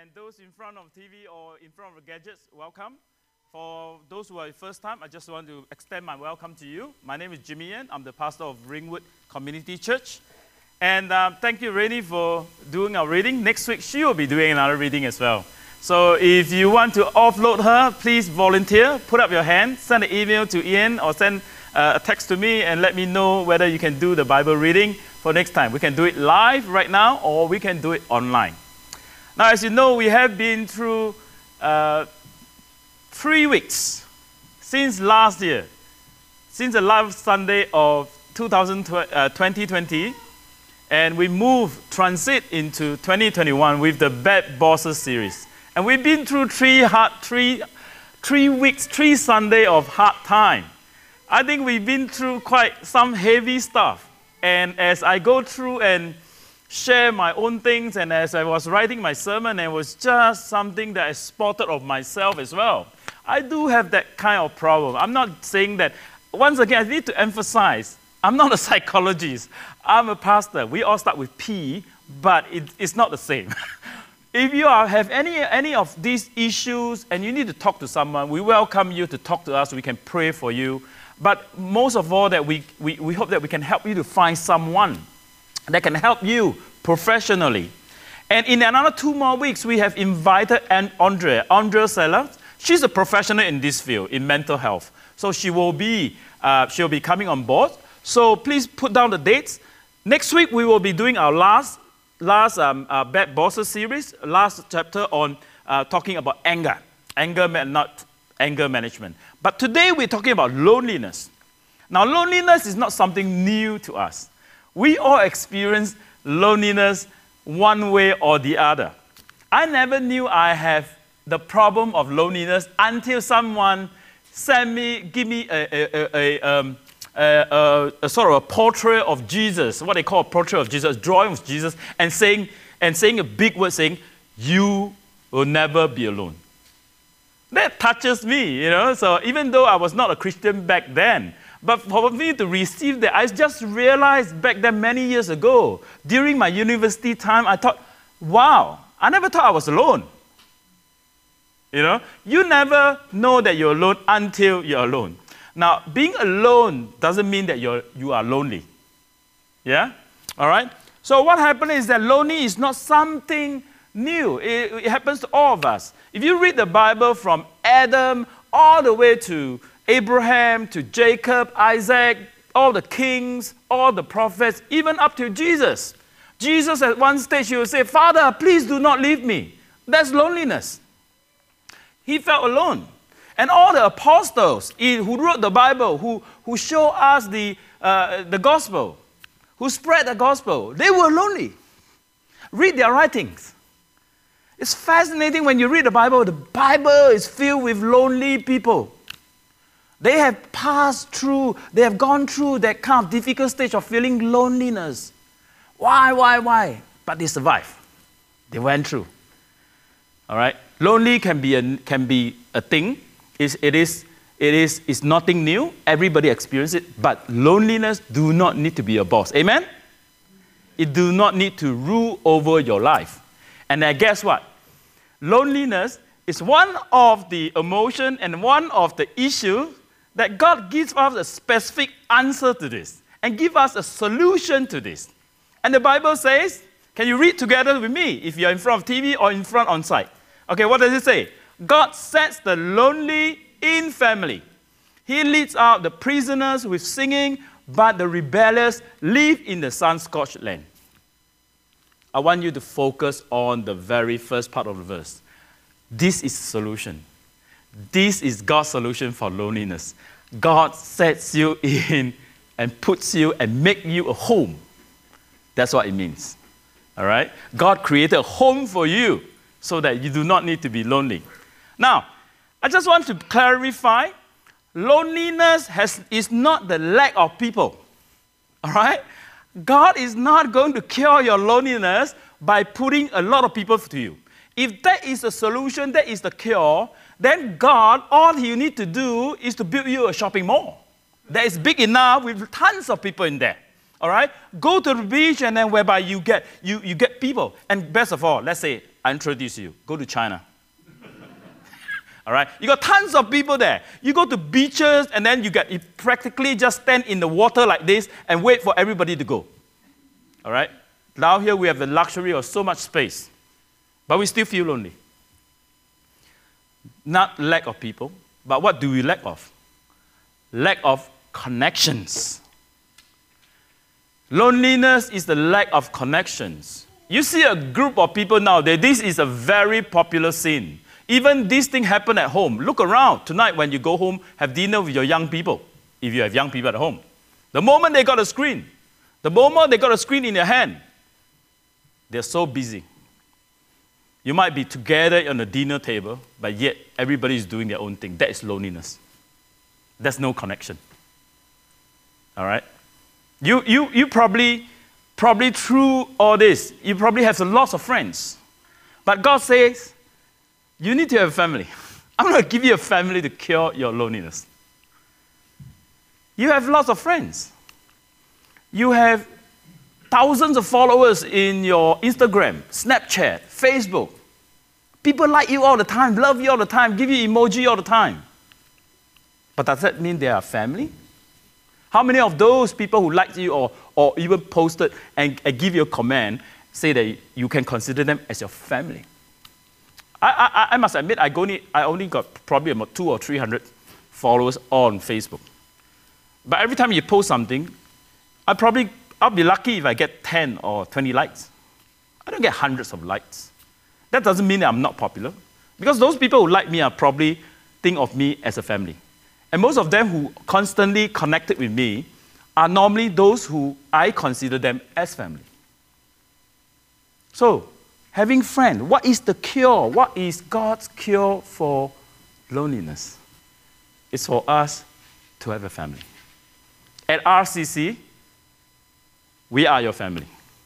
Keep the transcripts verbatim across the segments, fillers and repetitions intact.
And those in front of T V or in front of gadgets, welcome. For those who are the first time, I just want to extend my welcome to you. My name is Jimmy Yen. I'm the pastor of Ringwood Community Church. And um, thank you, Rainy, for doing our reading. Next week, she will be doing another reading as well. So if you want to offload her, please volunteer. Put up your hand, send an email to Ian, or send uh, a text to me and let me know whether you can do the Bible reading for next time. We can do it live right now, or we can do it online. Now, as you know, we have been through uh, three weeks since last year, since the last Sunday of twenty twenty, and we moved transit into twenty twenty-one with the Bad Bosses series. And we've been through three hard, three, three weeks, three Sundays of hard time. I think we've been through quite some heavy stuff. And as I go through and share my own things, and as I was writing my sermon, it was just something that I spotted of myself as well. I do have that kind of problem. I'm not saying that. Once again, I need to emphasize, I'm not a psychologist. I'm a pastor. We all start with P, but it, it's not the same. If you are, have any, any of these issues and you need to talk to someone, we welcome you to talk to us. We can pray for you. But most of all, that we, we, we hope that we can help you to find someone that can help you professionally. And in another two more weeks, we have invited Andrea, Andrea Seller. She's a professional in this field, in mental health. So she will be, uh, she'll be coming on board. So please put down the dates. Next week, we will be doing our last, last um, uh, Bad Bosses series, last chapter on uh, talking about anger. Anger, not anger management. But today, we're talking about loneliness. Now, loneliness is not something new to us. We all experience loneliness one way or the other. I never knew I have the problem of loneliness until someone sent me, give me a, a, a, um, a, a, a sort of a portrait of Jesus, what they call a portrait of Jesus, drawing of Jesus, and saying, and saying a big word saying, "You will never be alone." That touches me, you know. So even though I was not a Christian back then, but for me to receive that, I just realized back then many years ago, during my university time, I thought, wow, I never thought I was alone. You know, you never know that you're alone until you're alone. Now, being alone doesn't mean that you're, you are lonely. Yeah? All right? So what happened is that lonely is not something new. It, it happens to all of us. If you read the Bible from Adam all the way to Abraham, to Jacob, Isaac, all the kings, all the prophets, even up to Jesus. Jesus at one stage, he will say, "Father, please do not leave me." That's loneliness. He felt alone. And all the apostles who wrote the Bible, who, who show us the, uh, the gospel, who spread the gospel, they were lonely. Read their writings. It's fascinating when you read the Bible. The Bible is filled with lonely people. They have passed through, they have gone through that kind of difficult stage of feeling loneliness. Why, why, why? But they survived. They went through. All right? Lonely can be a, can be a thing. It's, it is, it is, it's nothing new. Everybody experiences it. But loneliness do not need to be a boss. Amen? It do not need to rule over your life. And then guess what? Loneliness is one of the emotion and one of the issues that God gives us a specific answer to this and give us a solution to this. And the Bible says, can you read together with me if you're in front of T V or in front on site? Okay, what does it say? God sets the lonely in family. He leads out the prisoners with singing, but the rebellious live in the sun-scorched land. I want you to focus on the very first part of the verse. This is the solution. This is God's solution for loneliness. God sets you in and puts you and makes you a home. That's what it means. All right? God created a home for you so that you do not need to be lonely. Now, I just want to clarify, loneliness has, is not the lack of people. All right? God is not going to cure your loneliness by putting a lot of people to you. If that is the solution, that is the cure, then God, all He need to do is to build you a shopping mall that is big enough with tons of people in there. All right? Go to the beach and then whereby you get, you, you get people. And best of all, let's say I introduce you. Go to China. All right? You got tons of people there. You go to beaches, and then you, get, you practically just stand in the water like this and wait for everybody to go. All right? Down here, we have the luxury of so much space. But we still feel lonely. Not lack of people, but what do we lack of? Lack of connections. Loneliness is the lack of connections. You see a group of people nowadays, this is a very popular scene. Even this thing happen at home. Look around tonight when you go home, have dinner with your young people, if you have young people at home. The moment they got a screen, the moment they got a screen in their hand, they're so busy. You might be together on a dinner table, but yet everybody is doing their own thing. That is loneliness. There's no connection. All right? You, you, you probably, probably through all this, you probably have lots of friends. But God says, you need to have a family. I'm going to give you a family to cure your loneliness. You have lots of friends. You have thousands of followers in your Instagram, Snapchat, Facebook. People like you all the time, love you all the time, give you emoji all the time. But does that mean they are family? How many of those people who liked you or, or even posted and, and give you a comment say that you can consider them as your family? I, I, I must admit, I only, I only got probably about two or three hundred followers on Facebook. But every time you post something, I probably, I'll be lucky if I get ten or twenty likes. I don't get hundreds of likes. That doesn't mean that I'm not popular. Because those people who like me are probably think of me as a family. And most of them who constantly connected with me are normally those who I consider them as family. So, having friends, what is the cure? What is God's cure for loneliness? It's for us to have a family. At R C C, we are your family.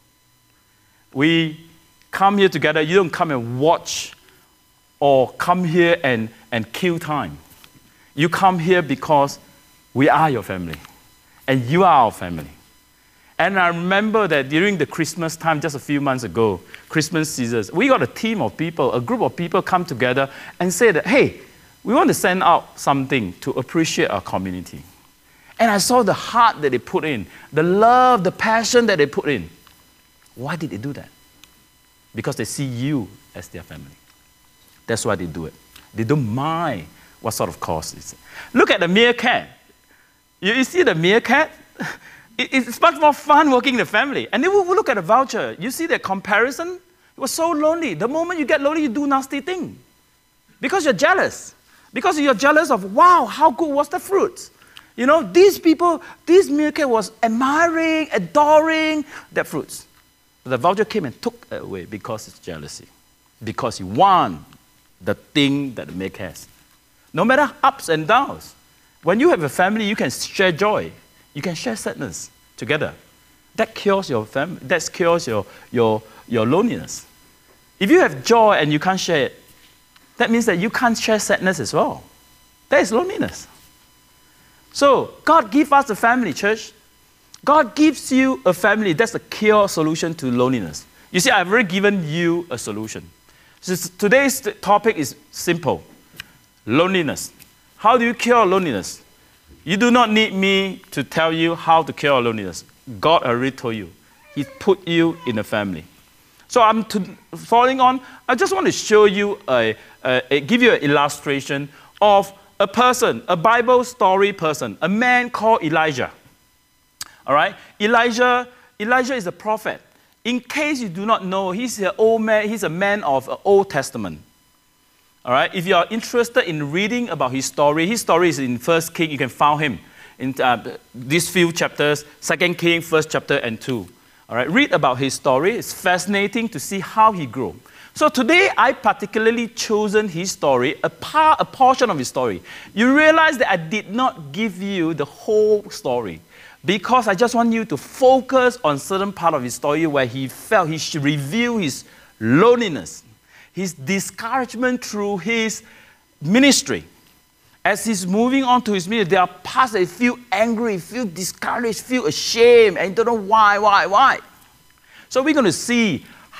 We come here together. You don't come and watch or come here and, and kill time. You come here because we are your family. And you are our family. And I remember that during the Christmas time, just a few months ago, Christmas season, we got a team of people, a group of people come together and say that, hey, we want to send out something to appreciate our community. And I saw the heart that they put in, the love, the passion that they put in. Why did they do that? Because they see you as their family. That's why they do it. They don't mind what sort of cost it is. Look at the meerkat. You, you see the meerkat? It, it's much more fun working in the family. And then we look at the voucher. You see the comparison? It was so lonely. The moment you get lonely, you do nasty thing. Because you're jealous. Because you're jealous of, wow, how good was the fruit? You know, these people, this meerkat was admiring, adoring their fruits. But the vulture came and took it away because it's jealousy. Because he want the thing that the meerkat has. No matter ups and downs. When you have a family, you can share joy. You can share sadness together. That cures your family. That cures your, your, your loneliness. If you have joy and you can't share it, that means that you can't share sadness as well. That is loneliness. So, God gives us a family, church. God gives you a family. That's the cure solution to loneliness. You see, I've already given you a solution. So today's topic is simple. Loneliness. How do you cure loneliness? You do not need me to tell you how to cure loneliness. God already told you. He put you in a family. So I'm to, following on, I just want to show you, a, a, a, give you an illustration of a person, a Bible story person, a man called Elijah. All right? Elijah, Elijah is a prophet. In case you do not know, he's an old man, he's a man of the Old Testament. All right? If you are interested in reading about his story, his story is in First King. You can find him in uh, these few chapters, Second King, First chapter and two. All right? Read about his story. It's fascinating to see how he grew. So today, I particularly chosen his story, a, part, a portion of his story. You realize that I did not give you the whole story because I just want you to focus on certain part of his story where he felt he should reveal his loneliness, his discouragement through his ministry. As he's moving on to his ministry, there are parts that you feel angry, feel discouraged, feel ashamed, and you don't know why, why, why. So we're going to see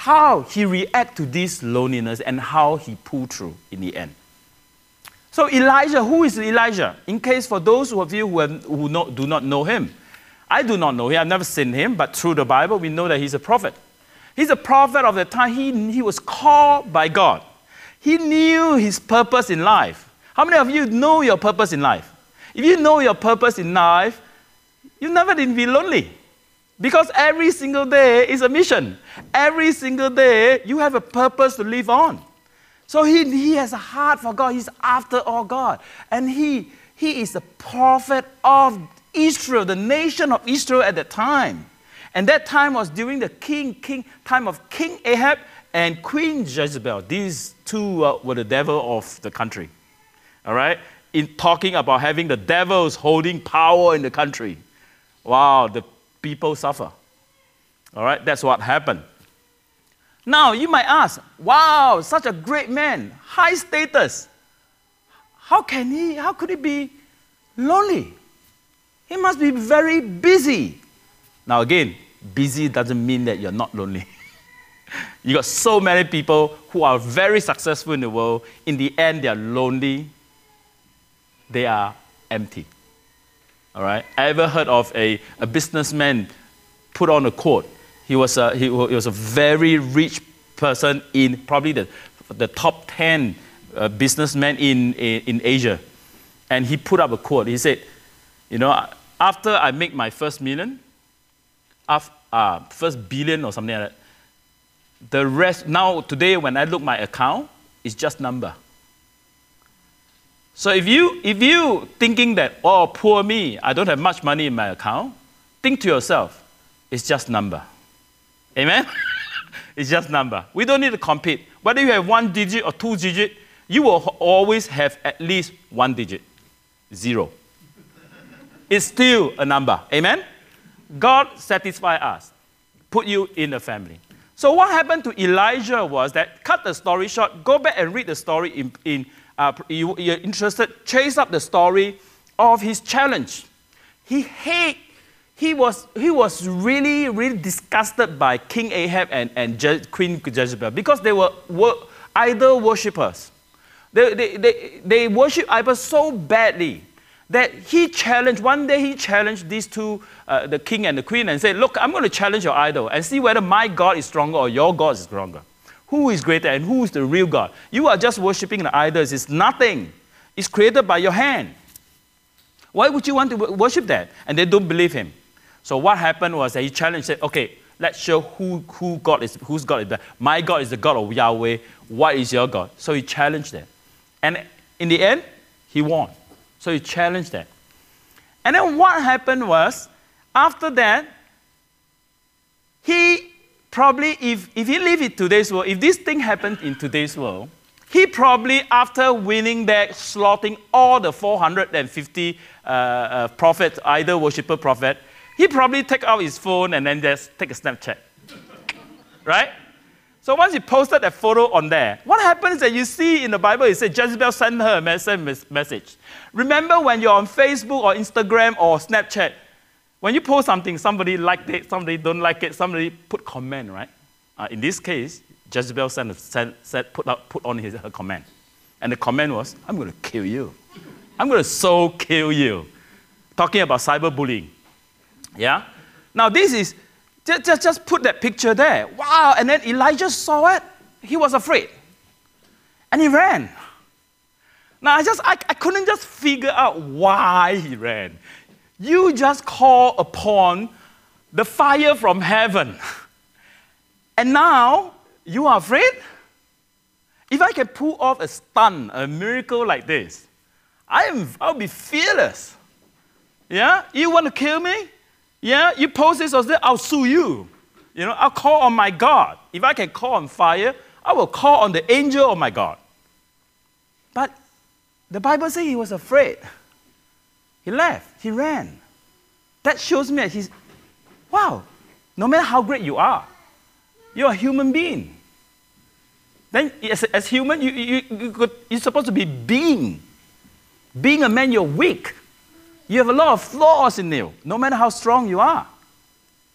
how he reacted to this loneliness and how he pulled through in the end. So Elijah, who is Elijah? In case for those of you who, have, who know, do not know him, I do not know him, I've never seen him, but through the Bible we know that he's a prophet. He's a prophet of the time. He, he was called by God. He knew his purpose in life. How many of you know your purpose in life? If you know your purpose in life, you never did be lonely. Because every single day is a mission. Every single day you have a purpose to live on. So he, he has a heart for God. He's after all God. And he, he is the prophet of Israel, the nation of Israel at that time. And that time was during the king, king time of King Ahab and Queen Jezebel. These two uh, were the devil of the country. All right? In talking about having the devils holding power in the country. Wow, the people suffer. All right? That's what happened. Now, you might ask, wow, such a great man, high status. How can he, how could he be lonely? He must be very busy. Now again, busy doesn't mean that you're not lonely. You got so many people who are very successful in the world. In the end, they are lonely. They are empty. All right? I ever heard of a, a businessman put on a quote. He was a, he, he was a very rich person in probably the, the top ten uh, businessmen in, in, in Asia. And he put up a quote. He said, you know, after I make my first million, after, uh, first billion or something like that, the rest, now today when I look my account, it's just number. So if you, if you thinking that, oh, poor me, I don't have much money in my account, think to yourself, it's just number. Amen? It's just number. We don't need to compete. Whether you have one digit or two digit, you will always have at least one digit. Zero. It's still a number. Amen? God satisfies us, put you in a family. So what happened to Elijah was that, cut the story short, go back and read the story in, in uh, you, you're interested, chase up the story of his challenge. He hate, he was, he was really, really disgusted by King Ahab and, and Je- Queen Jezebel because they were, were idol worshippers. They, they, they, they worship idols so badly that he challenged, one day he challenged these two, uh, the king and the queen, and said, look, I'm going to challenge your idol and see whether my God is stronger or your God is stronger. Who is greater and who is the real God? You are just worshiping the idols. It's nothing. It's created by your hand. Why would you want to worship that? And they don't believe him. So what happened was that he challenged, said, okay, let's show who, who God is, whose God is better. My God is the God of Yahweh. What is your God? So he challenged them. And in the end, he won. So he challenged them. And then what happened was, after that, he probably, if, if he lived in today's world, if this thing happened in today's world, he probably, after winning that, slaughtering all the four hundred fifty uh, uh, prophets, idol worshipper prophet, he probably take out his phone and then just take a Snapchat. Right? So once he posted that photo on there, what happens that you see in the Bible, it says Jezebel sent her a message. Remember when you're on Facebook or Instagram or Snapchat, when you post something, somebody liked it, somebody don't like it, somebody put comment, right? Uh, in this case, Jezebel sent, sent, sent, put, up, put on his, her comment. And the comment was, I'm going to kill you. I'm going to so kill you. Talking about cyberbullying. Yeah? Now this is, Just, just, just put that picture there. Wow. And then Elijah saw it. He was afraid. And he ran. Now, I just I, I couldn't just figure out why he ran. You just call upon the fire from heaven. And now, you are afraid? If I can pull off a stunt, a miracle like this, I am, I'll be fearless. Yeah? You want to kill me? Yeah, you post this or that, I'll sue you. You know, I'll call on my God. If I can call on fire, I will call on the angel of my God. But the Bible says he was afraid. He left. He ran. That shows me that he's, wow, no matter how great you are, you're a human being. Then as, as human, you, you, you could, you're supposed to be being. Being a man, you're weak. You have a lot of flaws in you, no matter how strong you are.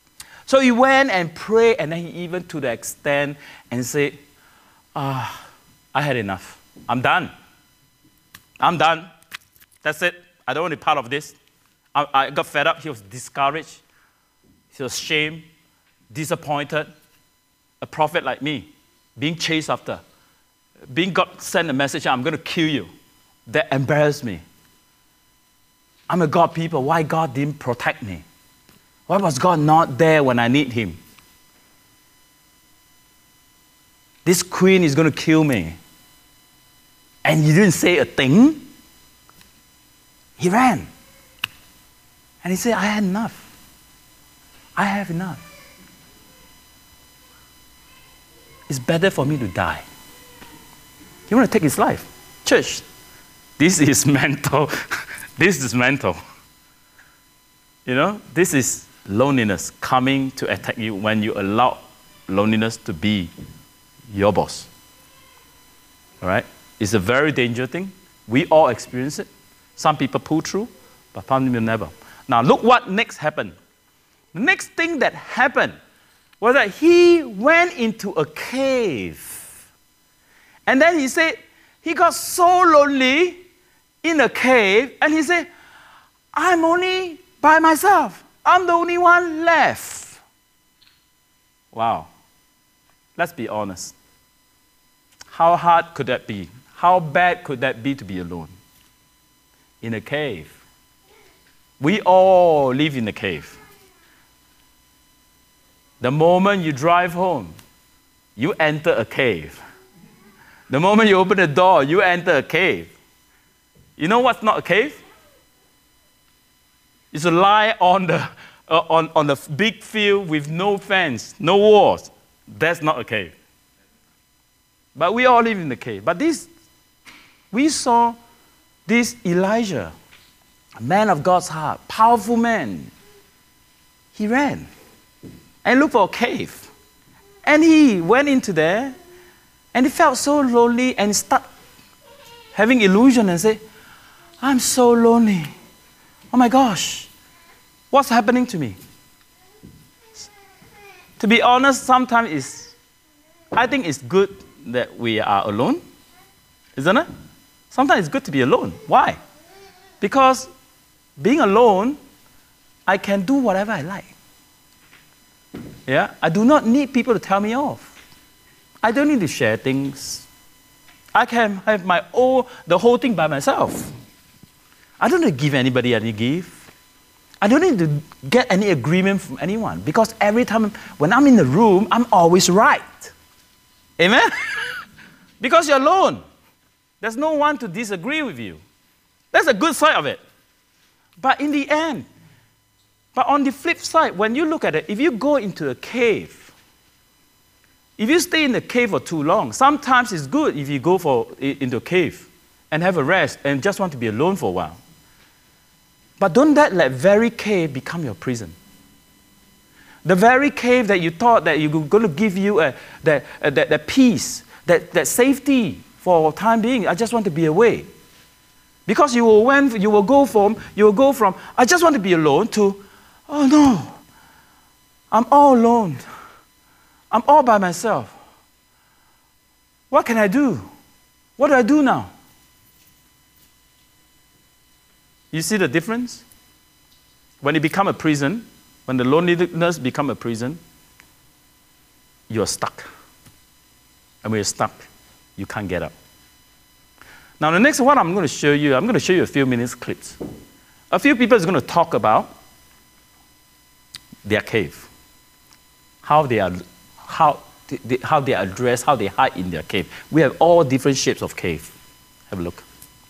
So he went and prayed, and then he even to the extent and said, ah, I had enough. I'm done. I'm done. That's it. I don't want to be part of this. I, I got fed up. He was discouraged. He was ashamed, disappointed. A prophet like me, being chased after, being God sent a message, I'm going to kill you. That embarrassed me. I'm a God people. Why God didn't protect me? Why was God not there when I need him? This queen is going to kill me. And you didn't say a thing? He ran. And he said, I had enough. I have enough. It's better for me to die. You want to take his life? Church, this is mental. This is mental. You know, this is loneliness coming to attack you when you allow loneliness to be your boss. All right? It's a very dangerous thing. We all experience it. Some people pull through, but some people never. Now, look what next happened. The next thing that happened was that he went into a cave. And then he said, he got so lonely in a cave, and he said, I'm only by myself. I'm the only one left. Wow. Let's be honest. How hard could that be? How bad could that be to be alone? In a cave. We all live in a cave. The moment you drive home, you enter a cave. The moment you open the door, you enter a cave. You know what's not a cave? It's to lie on the, uh, on, on the big field with no fence, no walls. That's not a cave. But we all live in the cave. But this, we saw this Elijah, a man of God's heart, powerful man. He ran and looked for a cave. And he went into there, and he felt so lonely and started having illusion and said, I'm so lonely. Oh my gosh, what's happening to me? To be honest, sometimes it's, I think it's good that we are alone, isn't it? Sometimes it's good to be alone. Why? Because being alone, I can do whatever I like. Yeah, I do not need people to tell me off. I don't need to share things. I can have my own, the whole thing by myself. I don't need to give anybody any gift. I don't need to get any agreement from anyone, because every time when I'm in the room, I'm always right. Amen? Because you're alone. There's no one to disagree with you. That's a good side of it. But in the end, but on the flip side, when you look at it, if you go into a cave, if you stay in the cave for too long, sometimes it's good if you go for, into a cave and have a rest and just want to be alone for a while. But don't that let very cave become your prison. The very cave that you thought that you were going to give you a, that, a, that, that peace, that, that safety for time being, I just want to be away. Because you will, when you will go from, you will go from, I just want to be alone to, oh no, I'm all alone. I'm all by myself. What can I do? What do I do now? You see the difference? When it becomes a prison, when the loneliness becomes a prison, you're stuck. And when you're stuck, you can't get up. Now, the next one I'm going to show you, I'm going to show you a few minutes clips. A few people are going to talk about their cave, how they are, how they, how they are dressed, how they hide in their cave. We have all different shapes of cave. Have a look.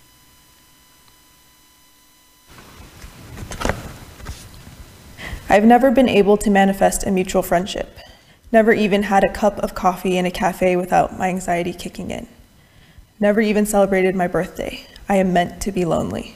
I've never been able to manifest a mutual friendship. Never even had a cup of coffee in a cafe without my anxiety kicking in. Never even celebrated my birthday. I am meant to be lonely.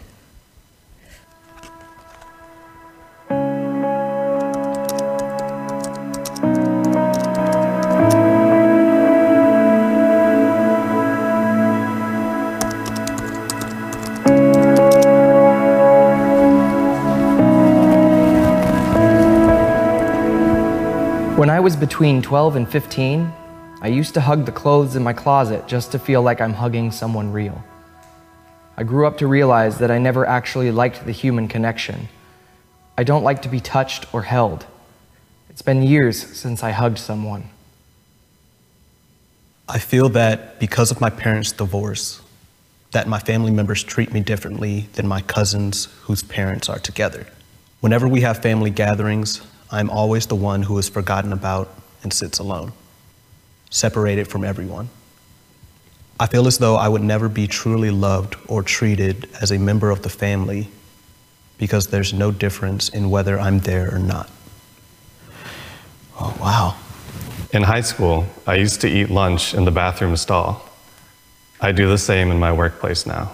When I was between twelve and fifteen, I used to hug the clothes in my closet just to feel like I'm hugging someone real. I grew up to realize that I never actually liked the human connection. I don't like to be touched or held. It's been years since I hugged someone. I feel that because of my parents' divorce, that my family members treat me differently than my cousins whose parents are together. Whenever we have family gatherings, I'm always the one who is forgotten about and sits alone, separated from everyone. I feel as though I would never be truly loved or treated as a member of the family because there's no difference in whether I'm there or not. Oh, wow. In high school, I used to eat lunch in the bathroom stall. I do the same in my workplace now.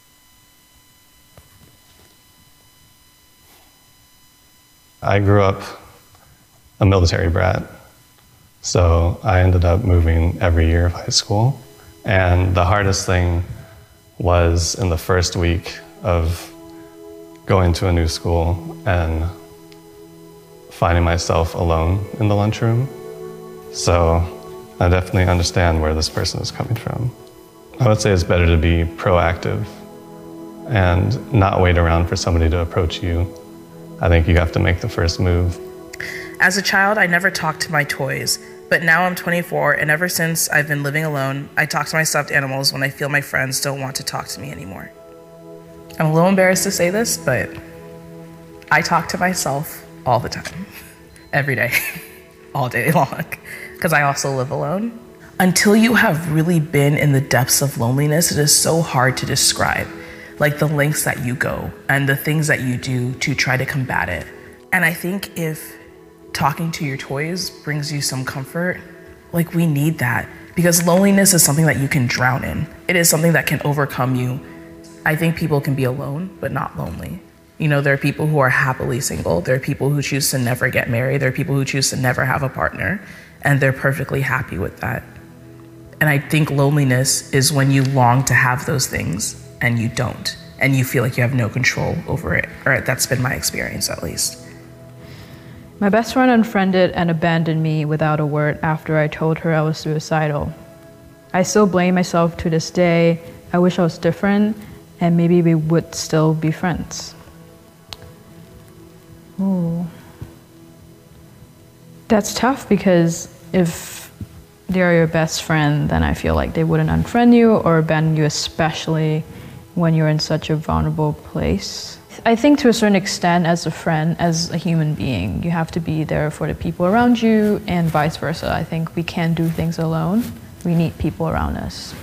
I grew up a military brat, so I ended up moving every year of high school. And the hardest thing was in the first week of going to a new school and finding myself alone in the lunchroom. So I definitely understand where this person is coming from. I would say it's better to be proactive and not wait around for somebody to approach you. I think you have to make the first move. As a child, I never talked to my toys, but now I'm twenty-four, and ever since I've been living alone, I talk to my stuffed animals when I feel my friends don't want to talk to me anymore. I'm a little embarrassed to say this, but I talk to myself all the time, every day, all day long, because I also live alone. Until you have really been in the depths of loneliness, it is so hard to describe, like the lengths that you go and the things that you do to try to combat it. And I think if talking to your toys brings you some comfort, like we need that, because loneliness is something that you can drown in. It is something that can overcome you. I think people can be alone, but not lonely. You know, there are people who are happily single. There are people who choose to never get married. There are people who choose to never have a partner, and they're perfectly happy with that. And I think loneliness is when you long to have those things and you don't, and you feel like you have no control over it, or that's been my experience at least. My best friend unfriended and abandoned me without a word after I told her I was suicidal. I still blame myself to this day. I wish I was different, and maybe we would still be friends. Ooh. That's tough, because if they're your best friend, then I feel like they wouldn't unfriend you or abandon you, especially when you're in such a vulnerable place. I think to a certain extent, as a friend, as a human being, you have to be there for the people around you, and vice versa. I think we can't do things alone. We need people around us.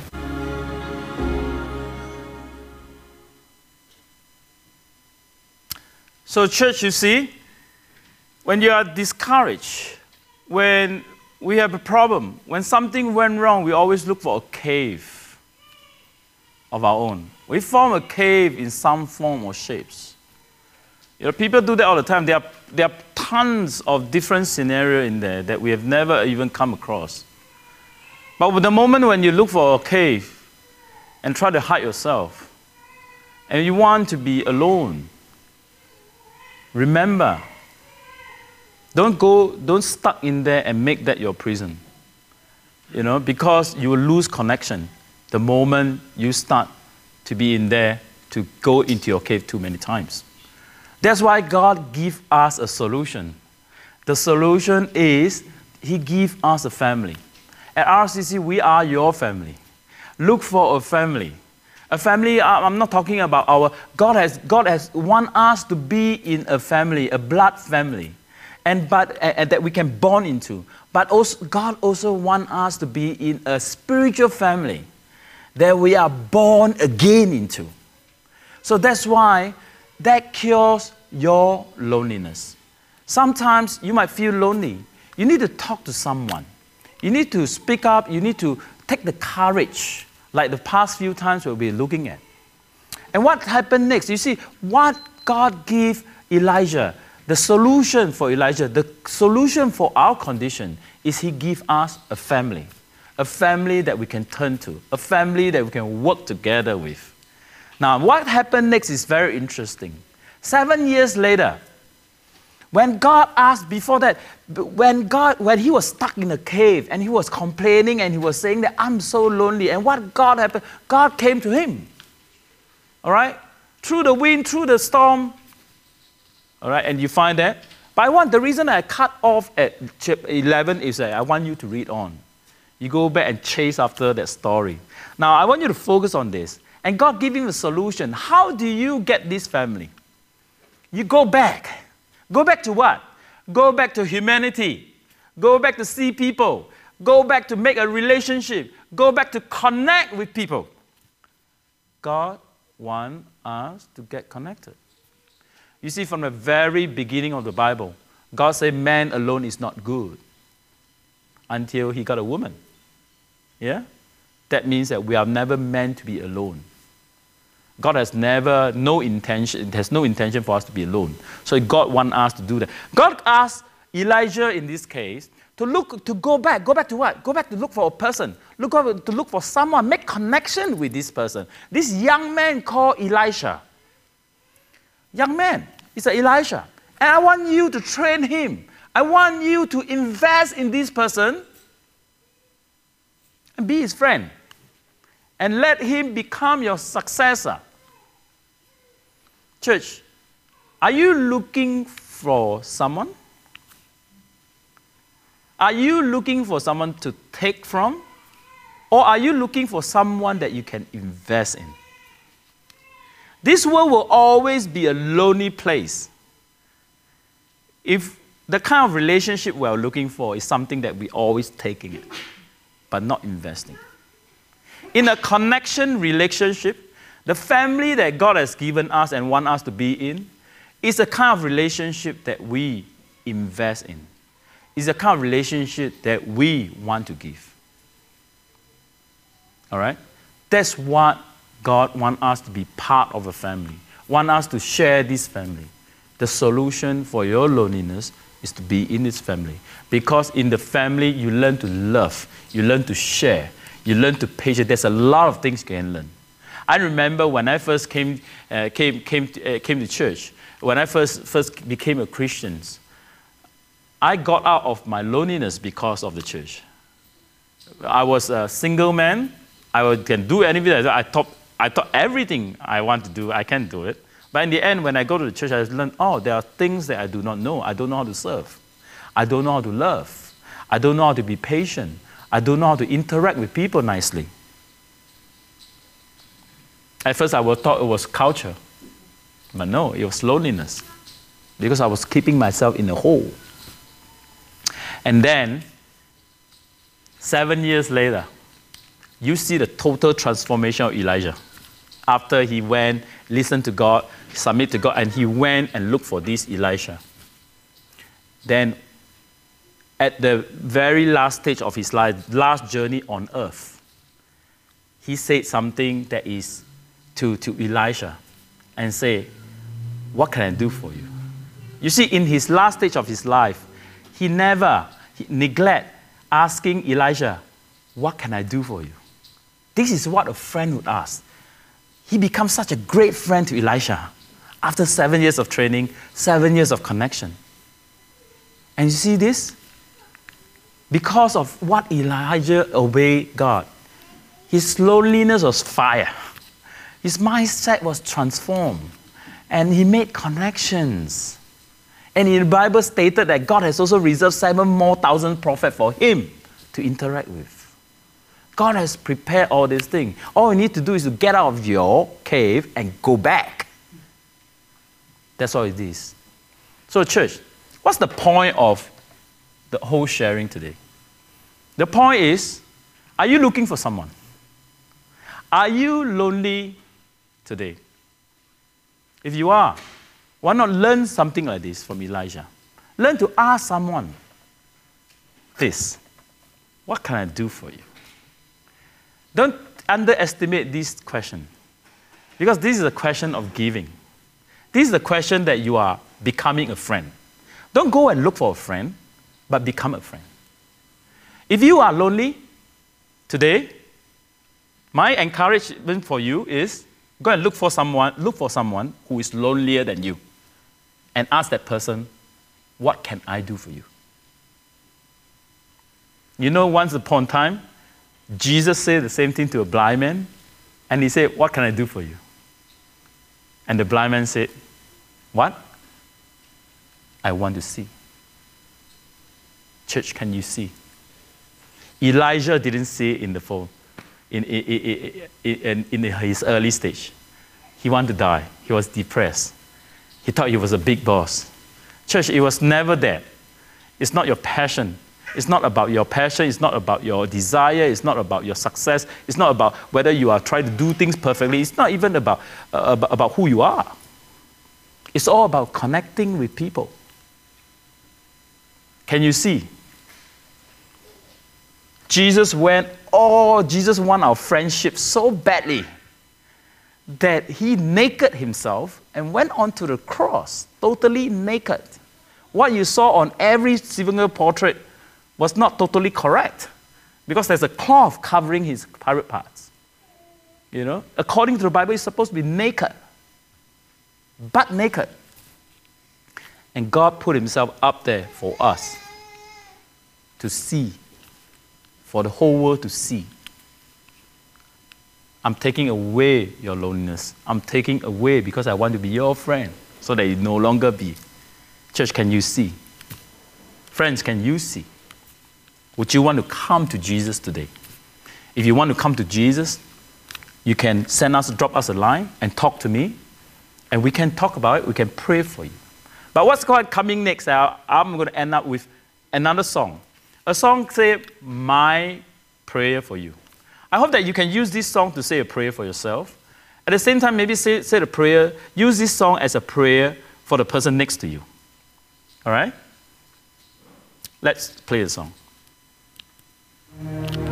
So church, you see, when you are discouraged, when we have a problem, when something went wrong, we always look for a cave of our own. We form a cave in some form or shapes. You know, people do that all the time. There are, there are tons of different scenarios in there that we have never even come across. But with the moment when you look for a cave and try to hide yourself, and you want to be alone, remember, don't go, don't stuck in there and make that your prison. You know, because you will lose connection the moment you start to be in there, to go into your cave too many times. That's why God gives us a solution. The solution is He gives us a family. At R C C, we are your family. Look for a family. A family, I'm not talking about our, God has, God has want us to be in a family, a blood family, and, but, and that we can born into. But also, God also wants us to be in a spiritual family that we are born again into. So that's why that cures your loneliness. Sometimes you might feel lonely. You need to talk to someone. You need to speak up. You need to take the courage, like the past few times we'll be looking at. And what happened next? You see, what God gave Elijah, the solution for Elijah, the solution for our condition is He gives us a family. A family that we can turn to, a family that we can work together with. Now, what happened next is very interesting. Seven years later, When God asked before that, when God, when he was stuck in a cave and he was complaining and he was saying that I'm so lonely, and what God happened? God came to him. All right? Through the wind, through the storm. All right, and you find that. But I want, the reason I cut off at chapter eleven is that I want you to read on. You go back and chase after that story. Now, I want you to focus on this. And God gave him a solution. How do you get this family? You go back. Go back to what? Go back to humanity. Go back to see people. Go back to make a relationship. Go back to connect with people. God wants us to get connected. You see, from the very beginning of the Bible, God said man alone is not good until he got a woman. Yeah? That means that we are never meant to be alone. God has never, no intention, has no intention for us to be alone. So God wants us to do that. God asked Elijah in this case to look, to go back. Go back to what? Go back to look for a person. Look over, to look for someone. Make connection with this person. This young man called Elisha. Young man, he's an Elisha. And I want you to train him. I want you to invest in this person and be his friend. And let him become your successor. Church, are you looking for someone? Are you looking for someone to take from? Or are you looking for someone that you can invest in? This world will always be a lonely place if the kind of relationship we're looking for is something that we're always taking it, but not investing. In a connection relationship, the family that God has given us and want us to be in is a kind of relationship that we invest in. It's a kind of relationship that we want to give. All right? That's what God wants us to be part of a family, want us to share this family. The solution for your loneliness is to be in this family. Because in the family, you learn to love, you learn to share, you learn to patient. There's a lot of things you can learn. I remember when I first came, uh, came, came, to, uh, came to church, when I first, first became a Christian, I got out of my loneliness because of the church. I was a single man. I can do anything. I thought, I thought everything I want to do, I can do it. But in the end, when I go to the church, I learned, oh, there are things that I do not know. I don't know how to serve. I don't know how to love. I don't know how to be patient. I don't know how to interact with people nicely. At first, I thought it was culture. But no, it was loneliness. Because I was keeping myself in a hole. And then, seven years later, you see the total transformation of Elijah. After he went, listened to God, submit to God, and he went and looked for this Elisha. Then, at the very last stage of his life, last journey on earth, he said something that is to, to Elisha and say, what can I do for you? You see, in his last stage of his life, he never he neglect asking Elisha, what can I do for you? This is what a friend would ask. He becomes such a great friend to Elisha after seven years of training, seven years of connection. And you see this? Because of what Elijah obeyed God, his loneliness was fire. His mindset was transformed. And he made connections. And in the Bible stated that God has also reserved seven more thousand prophets for him to interact with. God has prepared all these things. All you need to do is to get out of your cave and go back. That's all it is. So church, what's the point of the whole sharing today? The point is, are you looking for someone? Are you lonely today? If you are, why not learn something like this from Elijah? Learn to ask someone this. What can I do for you? Don't underestimate this question. Because this is a question of giving. This is the question that you are becoming a friend. Don't go and look for a friend, but become a friend. If you are lonely today, my encouragement for you is go and look for someone, look for someone who is lonelier than you. And ask that person what can I do for you? You know, once upon a time, Jesus said the same thing to a blind man, and he said, what can I do for you? And the blind man said, what? I want to see. Church, can you see? Elijah didn't see it in the phone, in, in, in, in, in his early stage. He wanted to die. He was depressed. He thought he was a big boss. Church, it was never that. It's not your passion. It's not about your passion. It's not about your desire. It's not about your success. It's not about whether you are trying to do things perfectly. It's not even about, uh, about, about who you are. It's all about connecting with people. Can you see? Jesus went, oh, Jesus won our friendship so badly that he naked himself and went onto the cross, totally naked. What you saw on every single portrait was not totally correct because there's a cloth covering his private parts. You know, according to the Bible, he's supposed to be naked, butt naked. And God put himself up there for us to see, for the whole world to see. I'm taking away your loneliness. I'm taking away because I want to be your friend so that you no longer be. Church, can you see? Friends, can you see? Would you want to come to Jesus today? If you want to come to Jesus, you can send us, drop us a line and talk to me, and we can talk about it. We can pray for you. But what's coming next? I'm going to end up with another song. A song say, My Prayer for You. I hope that you can use this song to say a prayer for yourself. At the same time, maybe say, say the prayer, use this song as a prayer for the person next to you. All right? Let's play the song.